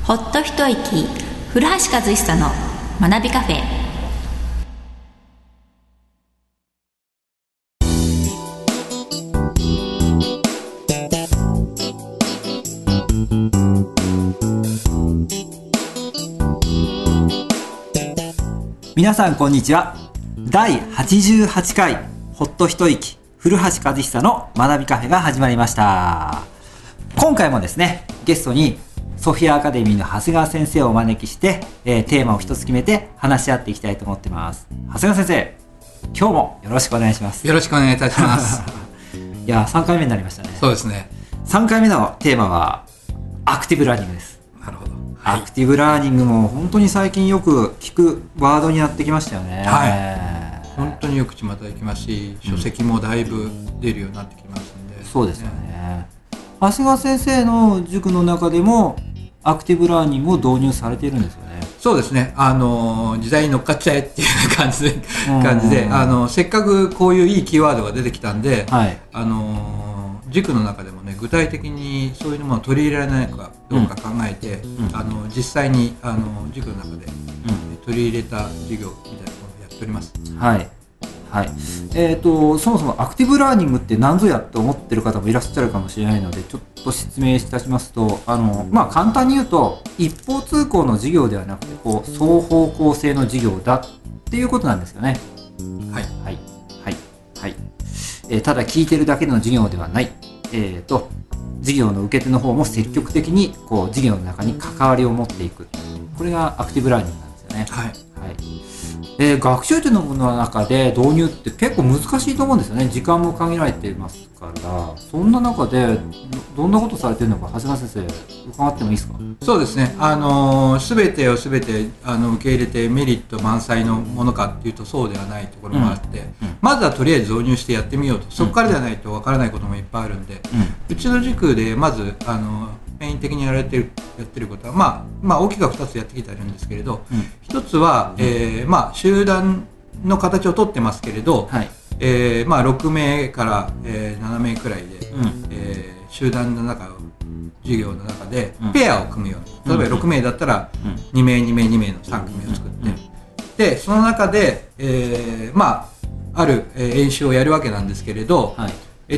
ほっと一息、古橋和久の学びカフェ。 皆さんこんにちは。第88回ほっと一息、古橋和久の学びカフェが始まりました。今回もですね、ゲストにソフィアアカデミーの長谷川先生をお招きして、テーマを一つ決めて話し合っていきたいと思ってます。長谷川先生、今日もよろしくお願いします。 よろしくお願いいたしますいや、3回目になりましたね。 そうですね。 3回目のテーマはアクティブラーニングです。 なるほど、 アクティブラーニングも本当に最近よく聞くワードになってきましたよね。 はい、本当によく巷行きますし、書籍もだいぶ出るようになってきますんで、 そうですよね。長谷川先生の塾の中でもアクティブラーニングを導入されているんですよね。 そうですね。時代に乗っかっちゃえっていう感じで、せっかくこういういいキーワードが出てきたんで、はい、塾の中でもね、具体的にそういうものを取り入れられないかどうか考えて、実際に塾の中で、取り入れた授業みたいなものをやっております。はいはい。そもそもアクティブラーニングって何ぞやって思ってる方もいらっしゃるかもしれないので、ちょっと説明いたしますと、簡単に言うと、一方通行の授業ではなくて、双方向性の授業だっていうことなんですよね。はいはいはいはい。ただ聞いてるだけの授業ではない。授業の受け手の方も積極的に授業の中に関わりを持っていく。これがアクティブラーニングなんですよね。はいはい。学習というものの中で導入って結構難しいと思うんですよね。時間も限られていますから、そんな中でどんなことされているのか、長谷川先生伺ってもいいですか？ そうですね。全てを受け入れてメリット満載のものかっていうとそうではないところもあって、まずはとりあえず導入してやってみようと、そこからじゃないとわからないこともいっぱいあるんで、うちの塾でまずメイン的にやってることは、大きくは2つやってきているんですけれど、1つは、集団の形をとってますけれど、はい、6名から、7名くらいで、集団の授業の中でペアを組むように、例えば6名だったら2名2名2名の3組を作って、でその中で、ある演習をやるわけなんですけれど、はい、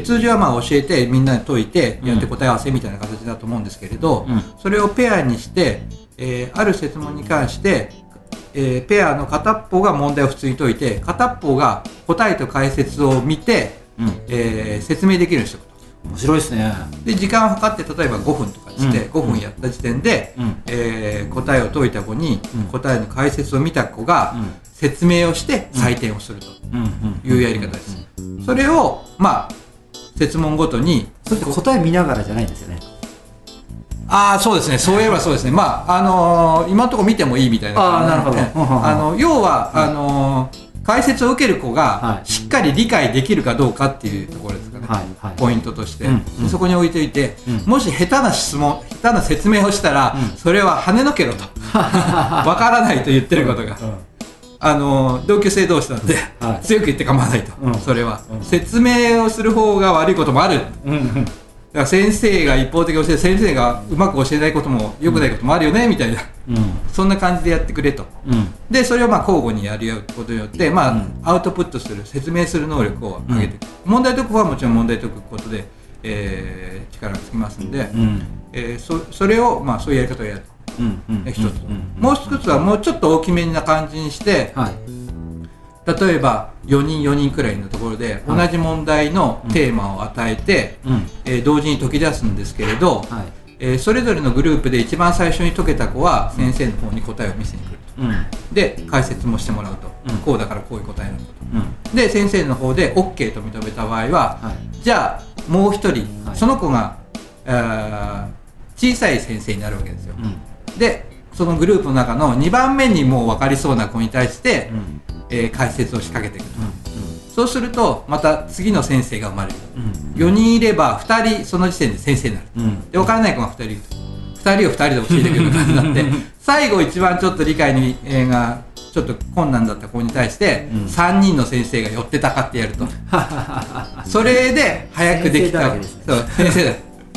通常は教えてみんなで解いてやって答え合わせみたいな形だと思うんですけれど、それをペアにして、ある設問に関して、ペアの片っぽが問題を普通に解いて、片っぽが答えと解説を見て、説明できるようにしておくと。 面白いですね。 で時間を計って例えば5分とかして、5分やった時点で、答えを解いた子に、答えの解説を見た子が、説明をして採点をするというやり方です。それを設問ごとに、 それって答え見ながらじゃないんですよね。 そうですね。そういえばそうですね。今のところ見てもいいみたいな感じで、要は解説を受ける子がしっかり理解できるかどうかっていうところですかね。ポイントとして、そこに置いておいて、もし下手な説明をしたら、それは跳ねのけろと。わからないと言ってることが。同級生同士なんで、強く言って構わないと。それは説明をする方が悪いこともある。だから先生が一方的に教えて、先生がうまく教えないことも良くないこともあるよねみたいな、そんな感じでやってくれと、でそれを交互にやることによって、アウトプットする、説明する能力を上げていく、問題解く方はもちろん問題解くことで、力がつきますんで、それをそういうやり方をやる、一つ、もう一つはもうちょっと大きめな感じにして、例えば4人くらいのところで同じ問題のテーマを与えて、同時に解き出すんですけれど、それぞれのグループで一番最初に解けた子は先生の方に答えを見せに来ると、で解説もしてもらうと、こうだからこういう答えなんだと、で先生の方で OK と認めた場合は、じゃあもう一人、その子が小さい先生になるわけですよ。でそのグループの中の2番目にもう分かりそうな子に対して、解説を仕掛けていくと、そうするとまた次の先生が生まれる、4人いれば2人その時点で先生になる、で分からない子が2人いると、2人を2人で教えてくれる感じになって最後一番ちょっと理解がちょっと困難だった子に対して、3人の先生が寄ってたかってやるとそれで早くできた先生だ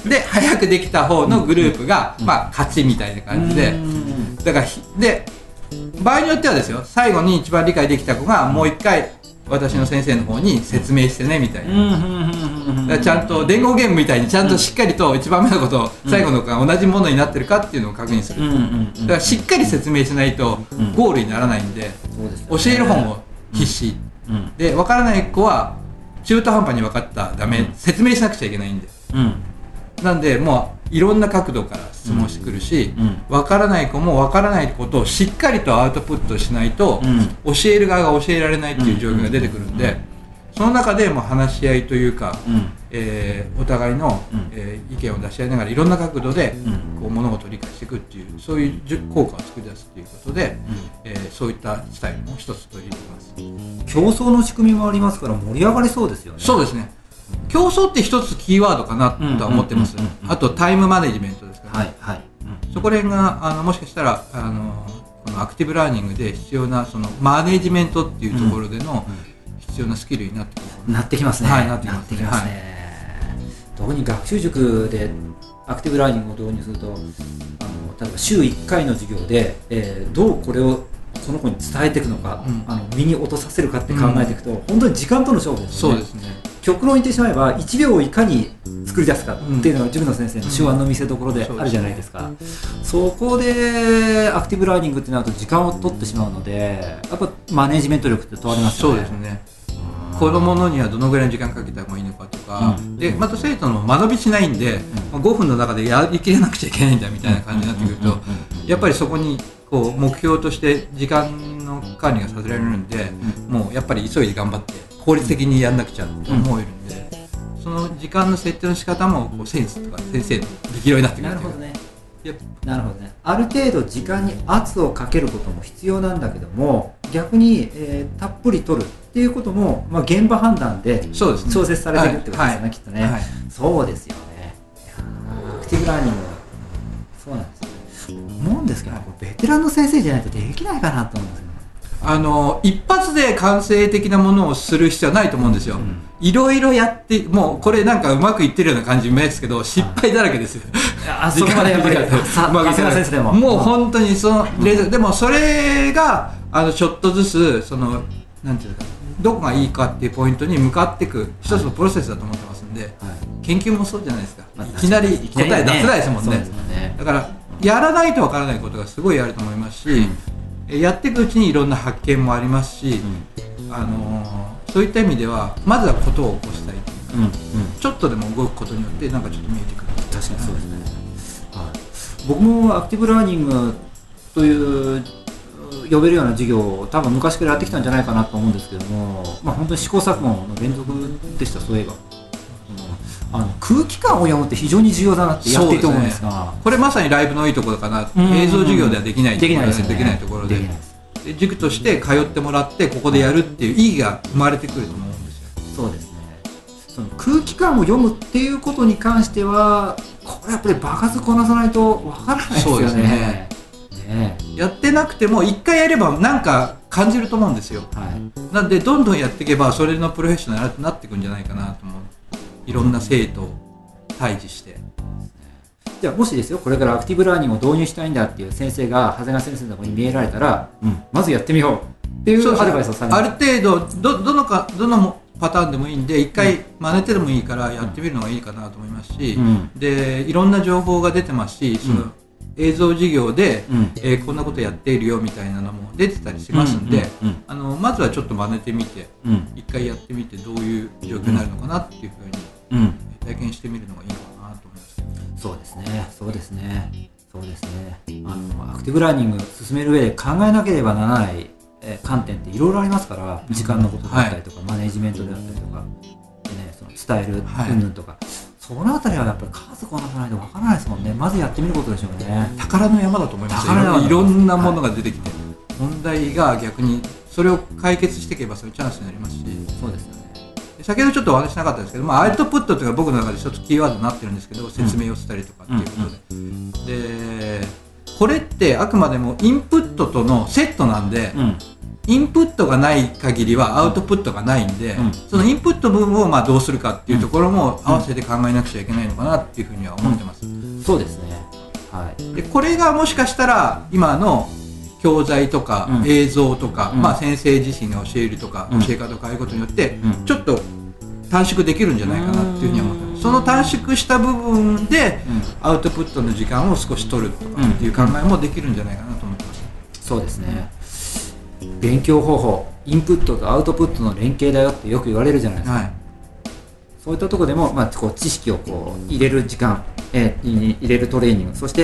で早くできた方のグループが、まあ、勝ちみたいな感じで、だからで場合によってはですよ、最後に一番理解できた子がもう一回私の先生の方に説明してねみたいな、だからちゃんと伝言ゲームみたいにちゃんとしっかりと1番目の子と最後の子が同じものになってるかっていうのを確認する、だからしっかり説明しないとゴールにならないんで、教える方も必死、で分からない子は中途半端に分かったらダメ、説明しなくちゃいけないんで、なんでもういろんな角度から質問してくるし、分からない子も分からないことをしっかりとアウトプットしないと、教える側が教えられないっていう状況が出てくるんで、その中でもう話し合いというか、お互いの、意見を出し合いながらいろんな角度で、こう物事を理解していくっていう、そういう効果を作り出すということで、そういったスタイルも一つ取り入れてます。 競争の仕組みもありますから盛り上がりそうですよね。 そうですね。競争って一つキーワードかなとは思ってます。あとタイムマネジメントですからね。そこら辺がもしかしたらこのアクティブラーニングで必要なそのマネジメントっていうところでの必要なスキルになってきます。 なってきますね。 はい、なってきますね。 特に学習塾でアクティブラーニングを導入すると、例えば週1回の授業で、どうこれをその子に伝えていくのか、身に落とさせるかって考えていくと、本当に時間との勝負ですね。 そうですね。 極論言ってしまえば1秒をいかに作り出すかっていうのが塾の先生の手腕の見せ所であるじゃないですか。そこでアクティブラーニングってなると時間を取ってしまうので、やっぱマネジメント力って問われますよね。 そうですね。このものにはどのぐらいの時間かけた方がいいのかとか、でまた生徒の間延びしないんで、5分の中でやりきれなくちゃいけないんだみたいな感じになってくると、やっぱりそこにこう目標として時間の管理がさせられるんで、もうやっぱり急いで頑張って効率的にやんなくちゃと思えるんで、その時間の設定の仕方もこうセンスとか先生の力量になってくる。 なるほどね。なるほどね。ある程度時間に圧をかけることも必要なんだけども、逆に、たっぷり取るっていうことも、現場判断で調節されてるってことですよね、きっとね。そうですよね。アクティブラーニング、そうなんですよね。思うんですけど、ベテランの先生じゃないとできないかなと思うんですよね。 一発で完成的なものをする必要はないと思うんですよ。いろいろやって、もうこれなんかうまくいってるような感じですけど、失敗だらけですよ。 そこまでやっぱり先生でももう本当にでもそれがちょっとずつなんていうか、どこがいいかっていうポイントに向かっていく一つのプロセスだと思ってますんで、研究もそうじゃないですか。いきなり答え出せないですもんね。だからやらないとわからないことがすごいあると思いますし、やっていくうちにいろんな発見もありますし、そういった意味ではまずはことを起こしたいというか、ちょっとでも動くことによってなんかちょっと見えてくる。 確かにそうですね。僕もアクティブラーニングという呼べるような授業を多分昔からやってきたんじゃないかなと思うんですけども、本当に試行錯誤の連続でした。そういえば空気感を読むって非常に重要だなってやっていて思うんですが、 これまさにライブのいいところかな。映像授業ではできないところで、塾として通ってもらってここでやるっていう意義が生まれてくると思うんですよ。 そうですね。その空気感を読むっていうことに関しては、これやっぱり場数こなさないとわからないですよね。そうですね。 やってなくても一回やればなんか感じると思うんですよ。なんでどんどんやっていけばそれのプロフェッショナルになっていくんじゃないかなと思う。いろんな生徒を対峙して。 じゃあもしですよ、これからアクティブラーニングを導入したいんだっていう先生が長谷川先生のところに見えられたら、まずやってみようっていうアドバイスをされます。 ある程度どのパターンでもいいんで、一回真似てでもいいからやってみるのがいいかなと思いますし、でいろんな情報が出てますし、その映像授業で、こんなことやっているよみたいなのも出てたりしますんで、まずはちょっと真似てみて、一回やってみてどういう状況になるのかなっていうふうに、体験してみるのがいいのかなと思います。 そうですね、そうですね、そうですね。アクティブラーニング進める上で考えなければならない観点っていろいろありますから、時間のことだったりとか、マネジメントであったりとか、その伝える云々とか、そのあたりはやっぱり数こなさないとわからないですもんね。まずやってみることでしょうね。 宝の山だと思いますよ。いろんなものが出てきて、問題が逆にそれを解決していけばそれチャンスになりますし。 そうですよね。 先ほどちょっとお話しなかったですけど、アウトプットというのが僕の中で一つキーワードになってるんですけど、説明をしたりとかっていうことで、でこれってあくまでもインプットとのセットなんで、 インプットがない限りはアウトプットがないんで、そのインプット部分をどうするかっていうところも合わせて考えなくちゃいけないのかなっていうふうには思ってます。 そうですね、はい、 でこれがもしかしたら今の教材とか映像とか、先生自身が教えるとか、教え方を変えることによってちょっと短縮できるんじゃないかなっていうふうに思ってます。その短縮した部分でアウトプットの時間を少し取るとかっていう考えもできるんじゃないかなと思ってます。 そうですね、勉強方法、インプットとアウトプットの連携だよってよく言われるじゃないですか、はい、そういったところでも、こう知識をこう入れる時間、入れるトレーニング、そして、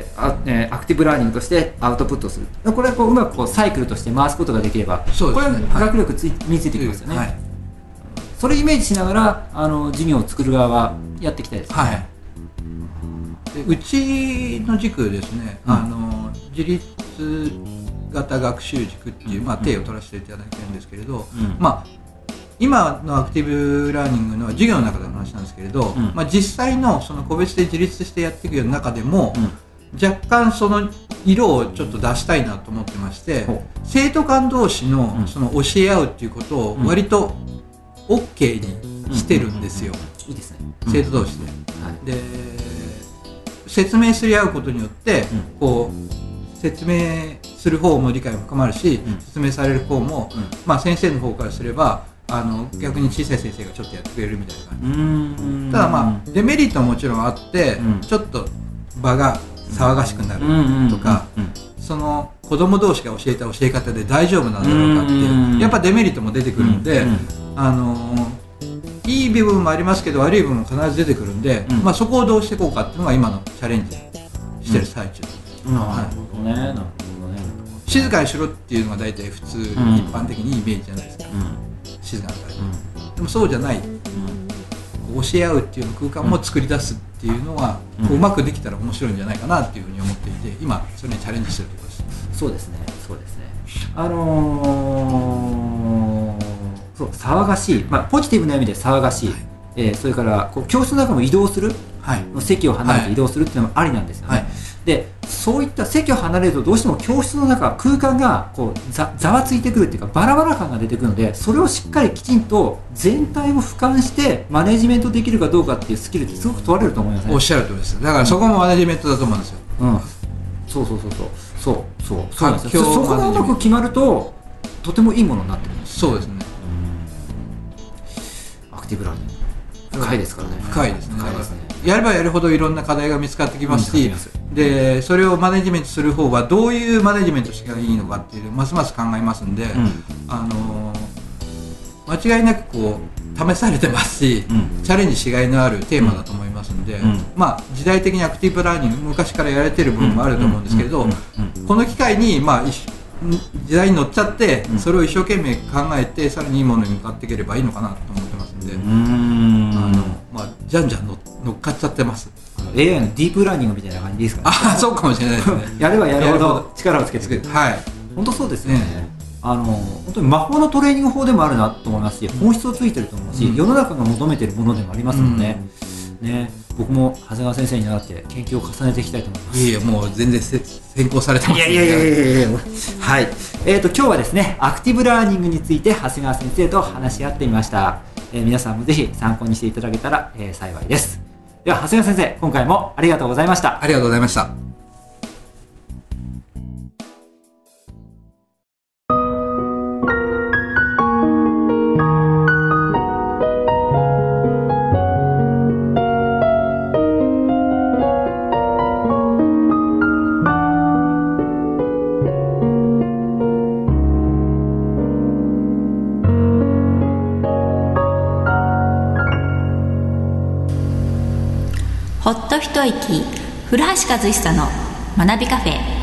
アクティブラーニングとしてアウトプットする、これはこううまくこうサイクルとして回すことができれば、 そうですね、 これは学力身についてきますよね、はい、それをイメージしながら授業を作る側はやっていきたいですね、はい、 でうちの塾ですね、自立型学習塾っていう、体を取らせていただいてるんですけれど、今のアクティブラーニングの授業の中での話なんですけれど、実際のその個別で自立してやっていくような中でも、若干その色をちょっと出したいなと思ってまして、生徒間同士のその教え合うっていうことを割と OK にしてるんですよ、 いいですね、 生徒同士で、で説明すり合うことによって、こう説明する方も理解も深まるし、説明される方も、先生の方からすれば逆に小さい先生がちょっとやってくれるみたいな感じ。ただデメリットももちろんあって、ちょっと場が騒がしくなるとか、その子供同士が教えた教え方で大丈夫なんだろうかっていうやっぱデメリットも出てくるので、いい部分もありますけど悪い部分も必ず出てくるんで、そこをどうしていこうかっていうのが今のチャレンジしてる最中です。 なるほどね、なるほどね。 静かにしろっていうのが大体普通、一般的にいいイメージじゃないですか、静かなタイプ、でもそうじゃない、教え合うっていう空間も作り出すっていうのは、うまくできたら面白いんじゃないかなっていうふうに思っていて、今それにチャレンジしてるところです。 そうですね、そうですね。そう騒がしい、ポジティブな意味で騒がしい、それからこう教室の中も移動する、席を離れて移動するっていうのもありなんですよね、でそういった席を離れるとどうしても教室の中空間がこうざわついてくるっていうかバラバラ感が出てくるので、それをしっかりきちんと全体を俯瞰してマネジメントできるかどうかっていうスキルってすごく問われると思いますね。 おっしゃる通りです。だからそこもマネジメントだと思うんですよ、 そうなんですよ。そこがうまく決まるととてもいいものになってるんです。 そうですね。 アクティブラーニング深いですからね。 深いですね。やればやるほどいろんな課題が見つかってきますし、でそれをマネジメントする方はどういうマネジメントしたらいいのかっていうますます考えますんで、間違いなくこう試されてますし、チャレンジしがいのあるテーマだと思いますので、時代的にアクティブラーニング昔からやられてる部分もあると思うんですけれど、この機会に時代に乗っちゃって、それを一生懸命考えてさらにいいものに向かっていければいいのかなと思ってますので、じゃんじゃん乗っかっちゃってます。 AI のディープラーニングみたいな感じでいいですかね。 そうかもしれないですね。 やればやるほど力をつけてくる。本当そうですね。本当に魔法のトレーニング法でもあるなと思いますし、本質をついてると思うし、世の中が求めているものでもありますので、僕も長谷川先生に習って研究を重ねていきたいと思います。 いやもう全然先行されてます。 いやはい。今日はですね、アクティブラーニングについて長谷川先生と話し合ってみました。皆さんもぜひ参考にしていただけたら、幸いです。では長谷川先生、今回もありがとうございました。 ありがとうございました。 ほっと一息、古橋和久の学びカフェ。